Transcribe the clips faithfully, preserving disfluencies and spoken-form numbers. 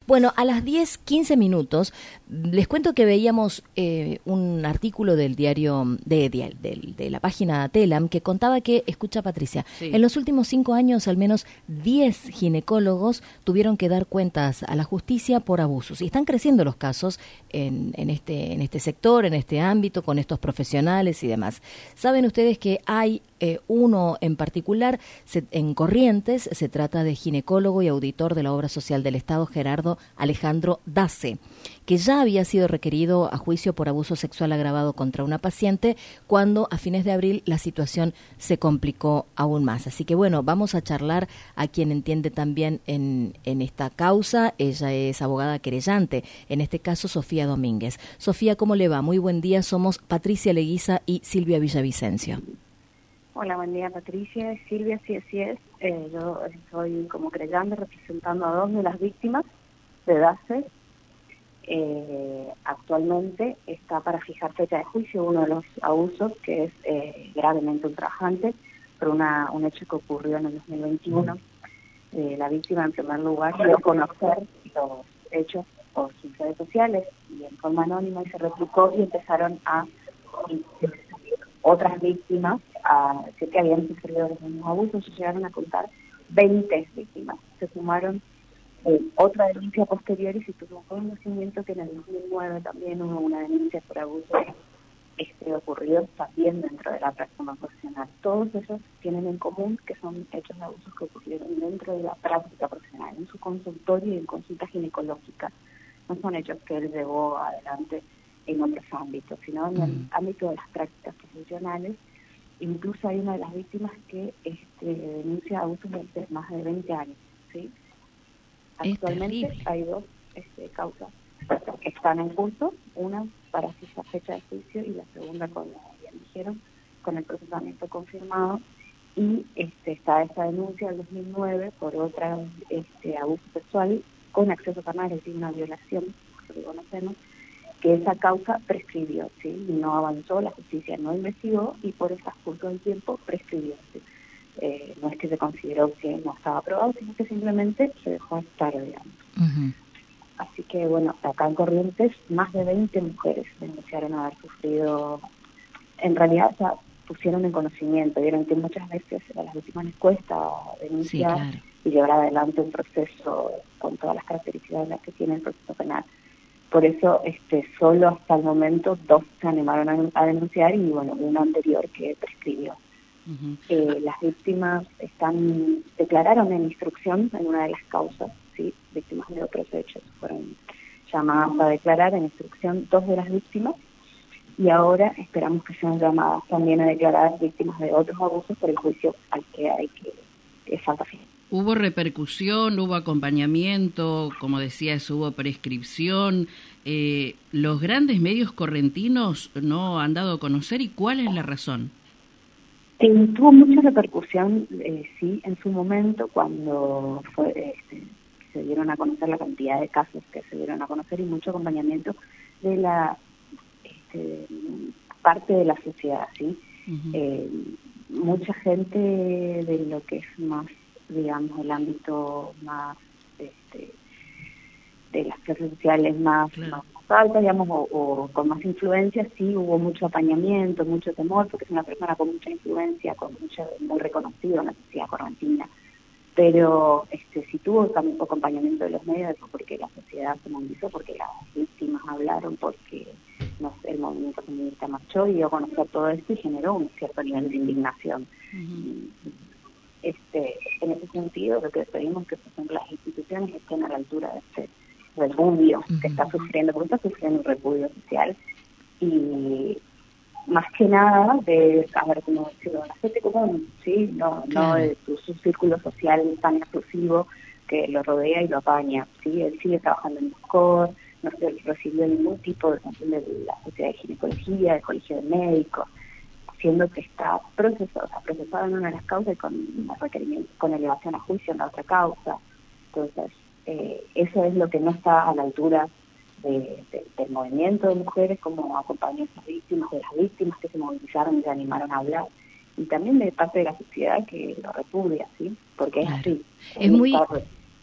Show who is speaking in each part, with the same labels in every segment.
Speaker 1: Bueno, a las diez, quince minutos, les cuento que veíamos eh, un artículo del diario, de, de, de, de la página Telam, que contaba que, escucha Patricia, sí. en los últimos cinco años al menos diez ginecólogos tuvieron que dar cuentas a la justicia por abusos. Y están creciendo los casos en, en, este, en este sector, en este ámbito, con estos profesionales y demás. Saben ustedes que hay eh, uno en particular, se, en Corrientes, se trata de ginecólogo y auditor de la Obra Social del Estado, Gerardo Alejandro Dace, que ya había sido requerido a juicio por abuso sexual agravado contra una paciente cuando a fines de abril la situación se complicó aún más. Así que bueno, vamos a charlar a quien entiende también en, en esta causa. Ella es abogada querellante, en este caso Sofía Domínguez. Sofía, ¿cómo le va? Muy buen día, somos Patricia Leguiza y Silvia Villavicencio.
Speaker 2: Hola, buen día Patricia, Silvia, sí, así es. Eh, yo estoy como creyente representando a dos de las víctimas de Dace. Eh, actualmente está para fijar fecha de juicio uno de los abusos, que es eh, gravemente ultrajante, por una, un hecho que ocurrió en el dos mil veintiuno. Eh, la víctima, en primer lugar, dio a conocer los hechos por sus redes sociales y en forma anónima, y se replicó y empezaron a y, otras víctimas a decir que habían sufrido los mismos abusos. Se llegaron a contar veinte víctimas. Se sumaron Eh, otra denuncia posterior y se tuvo conocimiento que en el dos mil nueve también hubo una denuncia por abuso este, ocurrido también dentro de la práctica profesional. Todos ellos tienen en común que son hechos de abusos que ocurrieron dentro de la práctica profesional, en su consultorio y en consulta ginecológica. No son hechos que él llevó adelante en otros ámbitos, sino en el ámbito de las prácticas profesionales. Incluso hay una de las víctimas que este, denuncia abusos de más de veinte años, ¿sí? Actualmente hay dos este, causas que están en curso, una para fijar fecha de juicio y la segunda, como bien dijeron, con el procesamiento confirmado. Y este, está esta denuncia del dos mil nueve por otra este, abuso sexual con acceso carnal, es decir, una violación, que conocemos, que esa causa prescribió, ¿sí? No avanzó, la justicia no investigó y por el transcurso del tiempo prescribió, ¿sí? Eh, no es que se consideró que no estaba aprobado, sino que simplemente se dejó estar, digamos. Uh-huh. Así que, bueno, acá en Corrientes, más de veinte mujeres denunciaron haber sufrido, en realidad ya pusieron en conocimiento, vieron que muchas veces a las víctimas les cuesta denunciar, sí, claro, y llevar adelante un proceso con todas las características que tiene el proceso penal. Por eso, este, solo hasta el momento, dos se animaron a, a denunciar y, bueno, uno anterior que prescribió. Uh-huh. Eh, las víctimas están declararon en instrucción en una de las causas, sí, víctimas de otros hechos fueron llamadas a declarar en instrucción dos de las víctimas y ahora esperamos que sean llamadas también a declarar víctimas de otros abusos por el juicio al que hay que, que falta fin.
Speaker 3: ¿Hubo repercusión, hubo acompañamiento, como decías, hubo prescripción? Eh, ¿Los grandes medios correntinos no han dado a conocer y cuál es la razón?
Speaker 2: Eh, tuvo mucha repercusión, eh, sí, en su momento cuando fue, este, se dieron a conocer la cantidad de casos que se dieron a conocer y mucho acompañamiento de la este, parte de la sociedad, ¿sí? Uh-huh. Eh, mucha gente de lo que es más, digamos, el ámbito más este, de las clases sociales más, claro, más altas, digamos, o, o con más influencia, sí hubo mucho apañamiento, mucho temor, porque es una persona con mucha influencia, con mucho, muy reconocido en la sociedad correntina. Pero este, si tuvo acompañamiento de los medios, porque la sociedad se movilizó, porque las víctimas hablaron, porque no sé, el movimiento feminista marchó y dio a conocer todo esto y generó un cierto nivel de indignación. Uh-huh. Este, en ese sentido, lo que pedimos es que por ejemplo, las instituciones estén a la altura de este repudio uh-huh. que está sufriendo, porque está sufriendo un repudio social y más que nada de, a ver, como decirlo, la gente común, ¿sí? No, claro, no de su, su círculo social tan exclusivo que lo rodea y lo apaña, ¿sí? Él sigue trabajando en el SCOR, no se recibió ningún tipo de atención de la Sociedad de Ginecología, del Colegio de Médicos, siendo que está procesado, o sea, procesado en una de las causas y con requerimiento, con elevación a juicio en la otra causa. Entonces, eh, eso es lo que no está a la altura de, de, del movimiento de mujeres, como acompañó a esas víctimas, de las víctimas que se movilizaron y se animaron a hablar, y también de parte de la sociedad que lo repudia, ¿sí? Porque claro, es así.
Speaker 1: Es, es muy...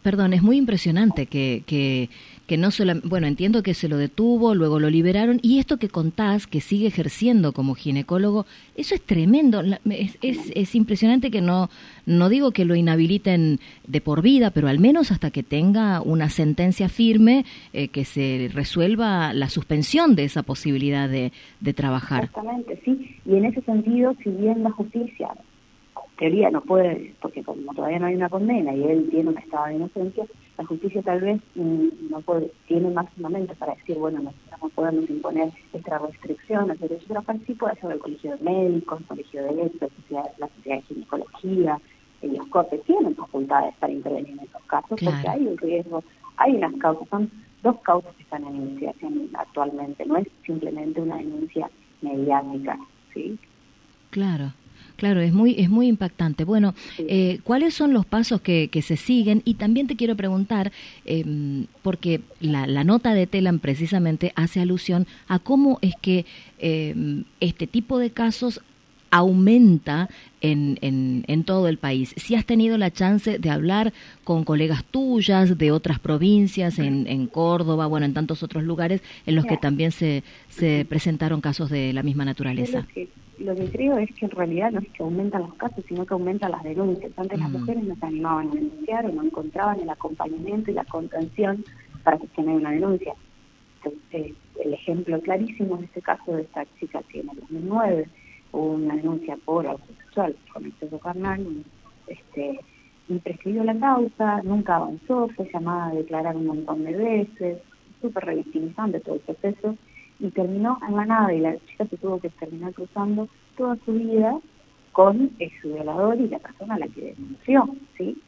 Speaker 1: perdón, es muy impresionante que, que, que no solo, bueno, entiendo que se lo detuvo, luego lo liberaron, y esto que contás, que sigue ejerciendo como ginecólogo, eso es tremendo, es, es, es impresionante que no, no digo que lo inhabiliten de por vida, pero al menos hasta que tenga una sentencia firme, eh, que se resuelva la suspensión de esa posibilidad de, de trabajar.
Speaker 2: Exactamente, sí, y en ese sentido, si bien la justicia, teoría no puede, porque como todavía no hay una condena y él tiene un estado de inocencia, la justicia tal vez no puede, tiene máximamente para decir, bueno, nosotros no podemos imponer esta restricción, hacer eso, pero sí puede hacer el colegio de médicos, el colegio de médicos, la sociedad, la sociedad de ginecología, los cortes tienen facultades para intervenir en esos casos, claro, porque hay un riesgo, hay unas causas, son dos causas que están en investigación actualmente, no es simplemente una denuncia mediática, ¿sí?
Speaker 1: Claro. Claro, es muy es muy impactante. Bueno, sí. eh, ¿cuáles son los pasos que, que se siguen? Y también te quiero preguntar, eh, porque la, la nota de Telam precisamente hace alusión a cómo es que eh, este tipo de casos aumenta en, en, en todo el país. Si has tenido la chance de hablar con colegas tuyas de otras provincias, en, en Córdoba, bueno, en tantos otros lugares en los que también se, se presentaron casos de la misma naturaleza.
Speaker 2: Lo que creo es que en realidad no es que aumentan los casos, sino que aumentan las denuncias. Antes mm. las mujeres no se animaban a denunciar o no encontraban el acompañamiento y la contención para gestionar una denuncia. Entonces, el ejemplo clarísimo es este caso de esta chica que en el dos mil nueve hubo una denuncia por abuso sexual con exceso carnal, este, y prescribió la causa, nunca avanzó, fue llamada a declarar un montón de veces, súper revictimizante todo el proceso, y terminó en la nada, y la chica se tuvo que terminar cruzando toda su vida con eh, su violador y la persona a la que denunció, ¿sí?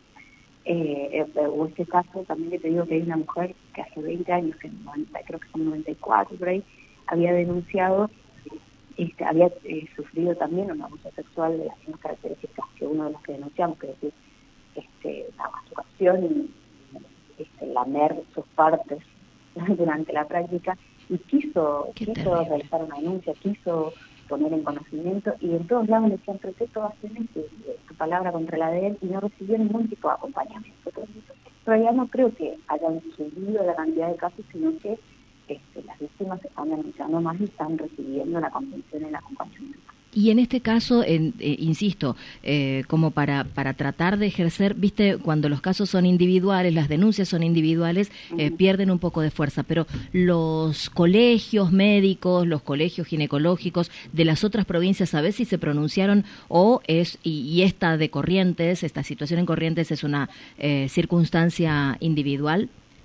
Speaker 2: Eh, eh, o este caso también que te digo que hay una mujer que hace veinte años, que noventa, creo que son noventa y cuatro, por ahí, había denunciado, este, había eh, sufrido también un abuso sexual de las mismas características que uno de los que denunciamos, que es decir, este, la masturbación y este, lamer sus partes durante la práctica, y quiso, quiso realizar una denuncia, quiso poner en conocimiento, y en todos lados le decían, pero usted todo hace tu, tu palabra contra la de él, y no recibió ningún tipo de acompañamiento. Entonces, en realidad no creo que hayan subido la cantidad de casos, sino que este, las víctimas se están denunciando más y están recibiendo la contención y el acompañamiento.
Speaker 1: Y en este caso, en, eh, insisto, eh, como para, para tratar de ejercer, viste, cuando los casos son individuales, las denuncias son individuales, eh, uh-huh. pierden un poco de fuerza, pero los colegios médicos, los colegios ginecológicos de las otras provincias, ¿sabés si se pronunciaron o es, y, y esta de Corrientes, esta situación en Corrientes es una eh, circunstancia individual?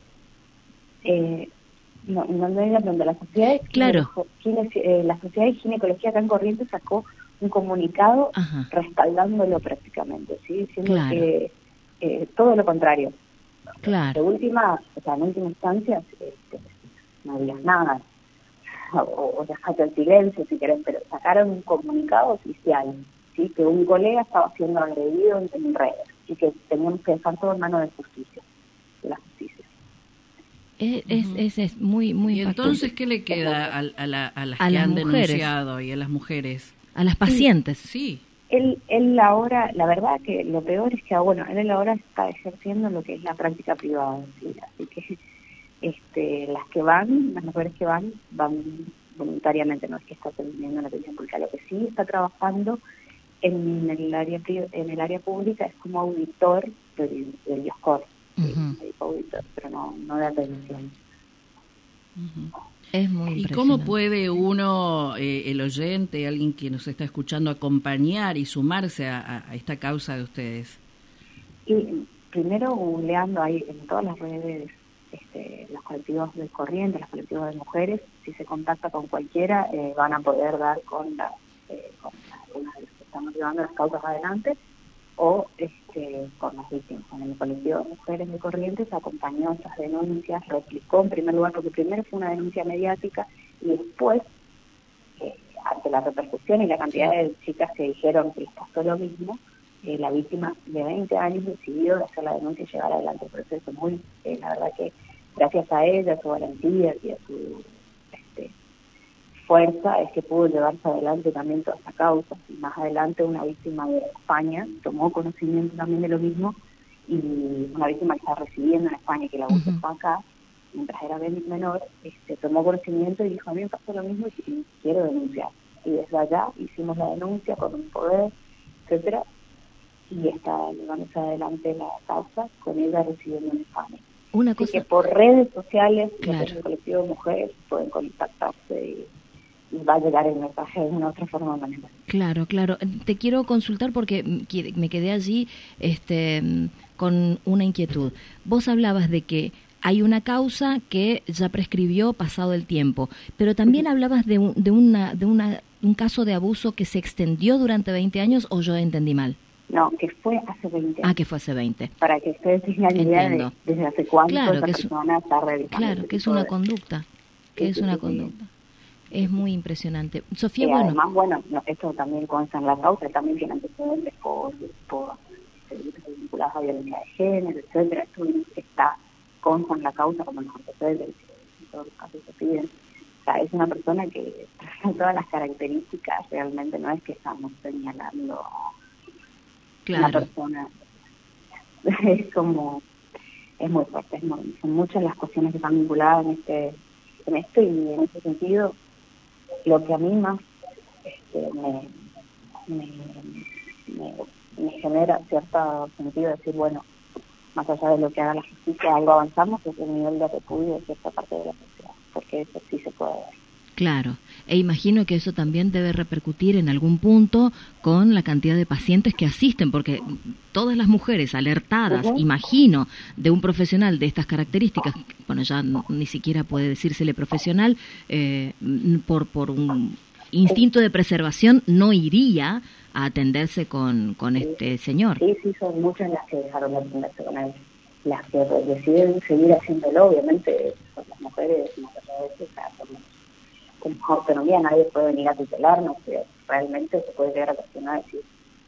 Speaker 2: Eh... No, no me donde la sociedad de
Speaker 1: claro.
Speaker 2: gine, eh, la sociedad de ginecología acá en Corrientes sacó un comunicado Ajá. respaldándolo prácticamente, ¿sí? Diciendo claro. que eh, todo lo contrario.
Speaker 1: Claro.
Speaker 2: De última, o sea, en última instancia, este, no digas nada, o, o dejate el silencio si querés, pero sacaron un comunicado oficial, ¿sí? Que un colega estaba siendo agredido en, en redes y que teníamos que dejar todo en manos de justicia, de la justicia.
Speaker 1: Es, es, es, es muy muy
Speaker 3: ¿Y
Speaker 1: impactante.
Speaker 3: Entonces qué le queda a, a, la, a las
Speaker 1: a
Speaker 3: que
Speaker 1: las
Speaker 3: han
Speaker 1: mujeres.
Speaker 3: denunciado y a las mujeres?
Speaker 1: A las pacientes.
Speaker 3: Sí.
Speaker 2: Él, él ahora, la verdad que lo peor es que, bueno, él ahora está ejerciendo lo que es la práctica privada, ¿sí? Así que este, las que van, las mujeres que van, van voluntariamente, no es que está teniendo una atención pública. Lo que sí está trabajando en el área en el área pública es como auditor del, del IOSCOR. Uh-huh. Auditor, pero no, no de atención.
Speaker 1: Uh-huh. Es muy
Speaker 3: ¿Y cómo puede uno, eh, el oyente, alguien que nos está escuchando, acompañar y sumarse a, a esta causa de ustedes?
Speaker 2: Y primero googleando ahí en todas las redes, este, los colectivos de Corrientes, los colectivos de mujeres, si se contacta con cualquiera, eh, van a poder dar con las eh, con algunas de las que estamos llevando las causas adelante, o este, con las víctimas. En el colectivo de mujeres de Corrientes acompañó esas denuncias, replicó en primer lugar, porque primero fue una denuncia mediática y después, eh, ante la repercusión y la cantidad de chicas que dijeron que les pasó lo mismo, eh, la víctima de veinte años decidió hacer la denuncia y llevar adelante el proceso. Muy, eh, la verdad que gracias a ella, a su valentía y a su este, fuerza es que pudo llevarse adelante también toda esta causa. Y más adelante una víctima de España tomó conocimiento también de lo mismo y una víctima que estaba recibiendo en España, que la abusó uh-huh. acá, mientras era menor, este, tomó conocimiento y dijo, a mí me pasó lo mismo y quiero denunciar. Y desde allá hicimos la denuncia con un poder, etcétera, y está llevándose adelante la causa con ella recibiendo en España.
Speaker 1: Una
Speaker 2: Así
Speaker 1: cosa...
Speaker 2: que por redes sociales,
Speaker 1: claro.
Speaker 2: el colectivo de mujeres pueden contactarse y, y va a llegar el mensaje de una otra forma o manera.
Speaker 1: Claro, claro. Te quiero consultar porque me quedé allí este, con una inquietud. Vos hablabas de que hay una causa que ya prescribió pasado el tiempo, pero también uh-huh. hablabas de un, de una de una un caso de abuso que se extendió durante veinte años, ¿o yo entendí mal?
Speaker 2: No, que fue hace veinte años.
Speaker 1: Ah, que fue hace veinte.
Speaker 2: Para que ustedes tengan idea de desde hace cuánto
Speaker 1: claro,
Speaker 2: esa
Speaker 1: que
Speaker 2: persona
Speaker 1: es,
Speaker 2: está realizando.
Speaker 1: Claro, que es una de... conducta, que sí, es una sí, conducta. Sí. Es muy impresionante. Sofía,
Speaker 2: y
Speaker 1: bueno...
Speaker 2: además, bueno, no, esto también consta en la causa, también tiene antecedentes por, por delitos vinculados a violencia de género, etcétera. Esto está consta en la causa como los antecedentes, en todos los casos se piden. O sea, es una persona que tiene todas las características, realmente no es que estamos señalando
Speaker 1: claro.
Speaker 2: una persona. Es como, es muy fuerte, es muy, son muchas las cuestiones que están vinculadas en este en esto y en ese sentido, lo que a mí más este, me, me, me, me genera cierto sentido de decir, bueno, más allá de lo que haga la justicia, algo avanzamos, es el nivel de repudio de cierta parte de la sociedad, porque eso sí se puede ver.
Speaker 1: Claro, e imagino que eso también debe repercutir en algún punto con la cantidad de pacientes que asisten, porque todas las mujeres alertadas, uh-huh. imagino, de un profesional de estas características, bueno, ya no, ni siquiera puede decírsele profesional, eh, por, por un instinto de preservación no iría a atenderse con, con sí. este señor.
Speaker 2: Sí, sí, son muchas las que dejaron de atenderse con él, las que deciden seguir haciéndolo, obviamente, son las mujeres, más allá de eso, somos con autonomía, nadie puede venir a tutelarnos, pero realmente se puede llegar a cuestionar decir,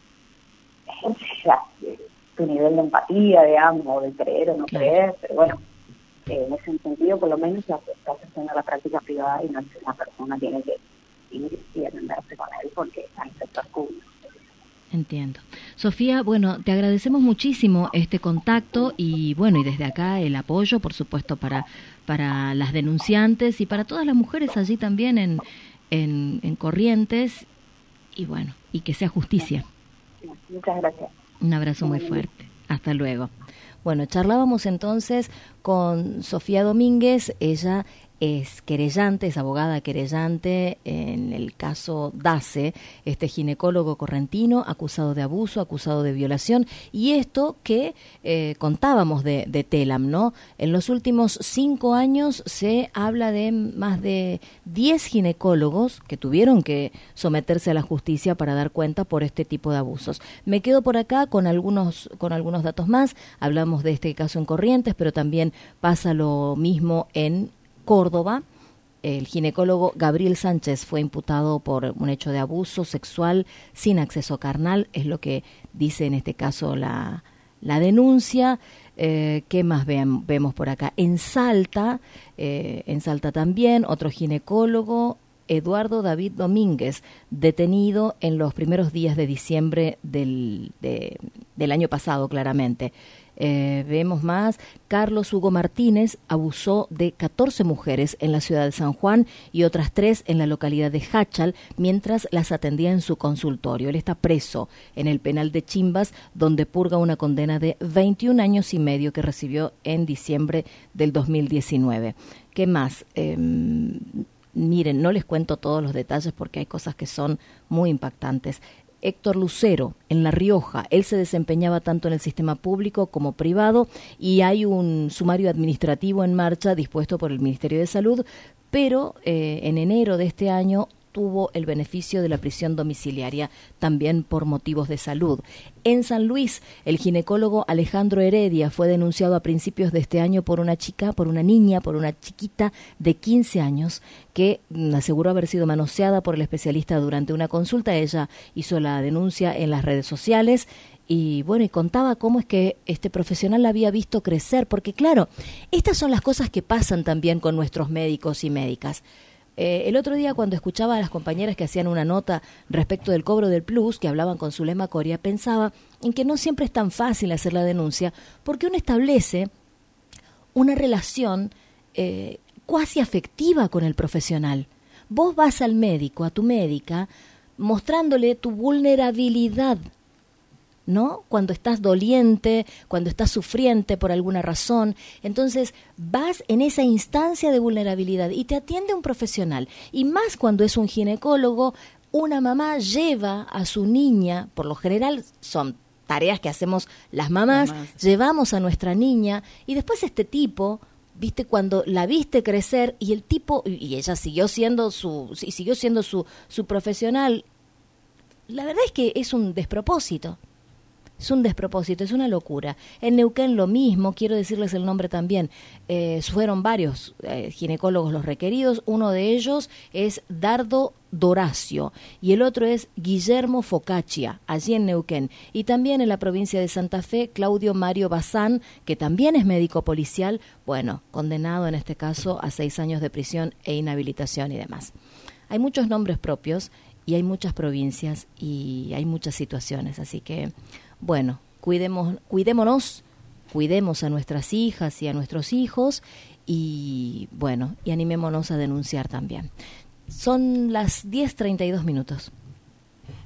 Speaker 2: ya, tu nivel de empatía, digamos, o de creer o no claro. creer, pero bueno, eh, en ese sentido, por lo menos, ya está haciendo la práctica privada y no es que una persona tiene que ir y atenderse con él porque está en el sector público.
Speaker 1: Entiendo. Sofía, bueno, te agradecemos muchísimo este contacto y bueno, y desde acá el apoyo, por supuesto, para para las denunciantes y para todas las mujeres allí también en, en, en Corrientes y bueno, y que sea justicia.
Speaker 2: Muchas gracias.
Speaker 1: Un abrazo muy fuerte. Hasta luego. Bueno, charlábamos entonces con Sofía Domínguez, ella es querellante, es abogada querellante en el caso Dace, este ginecólogo correntino acusado de abuso, acusado de violación, y esto que eh, contábamos de, de Telam, ¿no? En los últimos cinco años se habla de más de diez ginecólogos que tuvieron que someterse a la justicia para dar cuenta por este tipo de abusos. Me quedo por acá con algunos, con algunos datos más, hablamos de este caso en Corrientes, pero también pasa lo mismo en Córdoba. El ginecólogo Gabriel Sánchez fue imputado por un hecho de abuso sexual sin acceso carnal, es lo que dice en este caso la, la denuncia. Eh, ¿Qué más vean, vemos por acá? En Salta, eh, en Salta también, otro ginecólogo, Eduardo David Domínguez, detenido en los primeros días de diciembre del, de, del año pasado, claramente. Eh, vemos más, Carlos Hugo Martínez abusó de catorce mujeres en la ciudad de San Juan y otras tres en la localidad de Jáchal mientras las atendía en su consultorio. Él está preso en el penal de Chimbas, donde purga una condena de veintiún años y medio que recibió en diciembre del dos mil diecinueve. ¿Qué más? Eh, miren, no les cuento todos los detalles porque hay cosas que son muy impactantes. Héctor Lucero, en La Rioja, él se desempeñaba tanto en el sistema público como privado y hay un sumario administrativo en marcha dispuesto por el Ministerio de Salud, pero eh, en enero de este año tuvo el beneficio de la prisión domiciliaria, también por motivos de salud. En San Luis, el ginecólogo Alejandro Heredia fue denunciado a principios de este año por una chica, por una niña, por una chiquita de quince años, que aseguró haber sido manoseada por el especialista durante una consulta. Ella hizo la denuncia en las redes sociales y bueno, y contaba cómo es que este profesional la había visto crecer, porque claro, estas son las cosas que pasan también con nuestros médicos y médicas. Eh, el otro día cuando escuchaba a las compañeras que hacían una nota respecto del cobro del plus, que hablaban con Zulema Coria, pensaba en que no siempre es tan fácil hacer la denuncia, porque uno establece una relación eh, cuasi afectiva con el profesional. Vos vas al médico, a tu médica, mostrándole tu vulnerabilidad, ¿no? Cuando estás doliente, cuando estás sufriente por alguna razón, entonces vas en esa instancia de vulnerabilidad y te atiende un profesional. Y más cuando es un ginecólogo, una mamá lleva a su niña, por lo general son tareas que hacemos las mamás, mamás. llevamos a nuestra niña y después este tipo, viste, cuando la viste crecer y el tipo, y ella siguió siendo su, y siguió siendo su, su profesional, la verdad es que es un despropósito. Es un despropósito, es una locura. En Neuquén lo mismo, quiero decirles el nombre también. Eh, fueron varios eh, ginecólogos los requeridos. Uno de ellos es Dardo Doracio y el otro es Guillermo Focaccia, allí en Neuquén. Y también en la provincia de Santa Fe, Claudio Mario Bazán, que también es médico policial, bueno, condenado en este caso a seis años de prisión e inhabilitación y demás. Hay muchos nombres propios y hay muchas provincias y hay muchas situaciones, así que... Bueno, cuidemos, cuidémonos, cuidemos a nuestras hijas y a nuestros hijos y, bueno, y animémonos a denunciar también. Son las diez treinta y dos minutos.